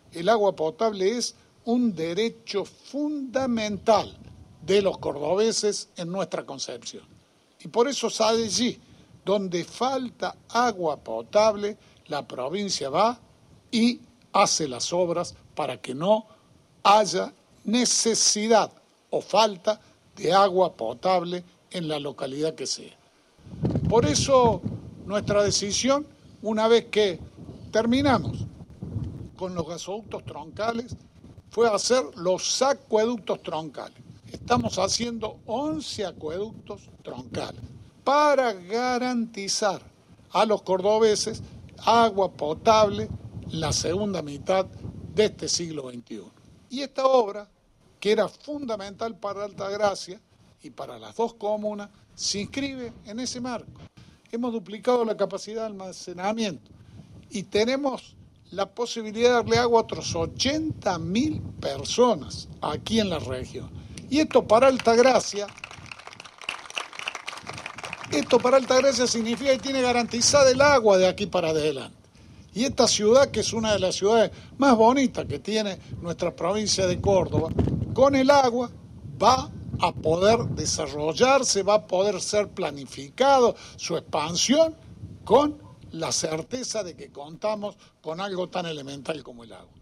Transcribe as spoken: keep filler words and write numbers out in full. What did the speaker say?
el agua potable es un derecho fundamental de los cordobeses en nuestra concepción. Y por eso sabe allí, donde falta agua potable, la provincia va y hace las obras para que no haya necesidad o falta de agua potable en la localidad que sea. Por eso nuestra decisión, una vez que terminamos con los gasoductos troncales, fue hacer los acueductos troncales. Estamos haciendo once acueductos troncales para garantizar a los cordobeses agua potable la segunda mitad de este siglo veintiuno. Y esta obra, que era fundamental para Altagracia y para las dos comunas, se inscribe en ese marco. Hemos duplicado la capacidad de almacenamiento y tenemos la posibilidad de darle agua a otros ochenta mil personas aquí en la región. Y esto para Altagracia, esto para Altagracia significa que tiene garantizada el agua de aquí para adelante. Y esta ciudad, que es una de las ciudades más bonitas que tiene nuestra provincia de Córdoba, con el agua va a poder desarrollarse, va a poder ser planificado su expansión con la certeza de que contamos con algo tan elemental como el agua.